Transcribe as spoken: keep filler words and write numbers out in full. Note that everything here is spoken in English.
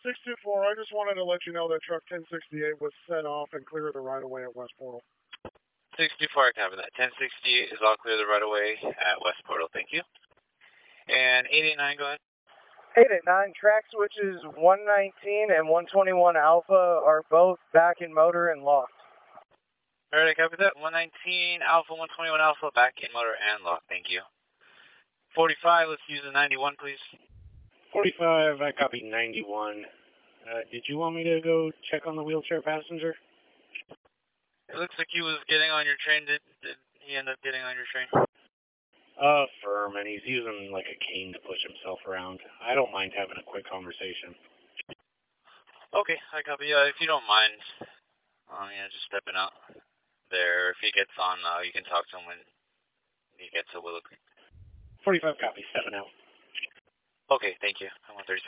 six two four, I just wanted to let you know that truck ten sixty-eight was set off and clear the right of way at West Portal. six two four, I copy that. ten sixty-eight is all clear the right of way at West Portal. Thank you. And eight eight nine, go ahead. eight eight nine, track switches one nineteen and one twenty-one Alpha are both back in motor and locked. All right, I copy that. one nineteen Alpha, one twenty-one Alpha, back in motor and locked. Thank you. forty-five, let's use the ninety-one, please. forty-five, I copy ninety-one. Uh, did you want me to go check on the wheelchair passenger? It looks like he was getting on your train. Did, did he end up getting on your train? Uh, firm, and he's using like a cane to push himself around. I don't mind having a quick conversation. Okay, I copy. Uh, if you don't mind, um, yeah, just stepping out there. If he gets on, uh, you can talk to him when he gets to Willow Creek. forty-five copy, seven out. Okay, thank you. I want thirty seconds.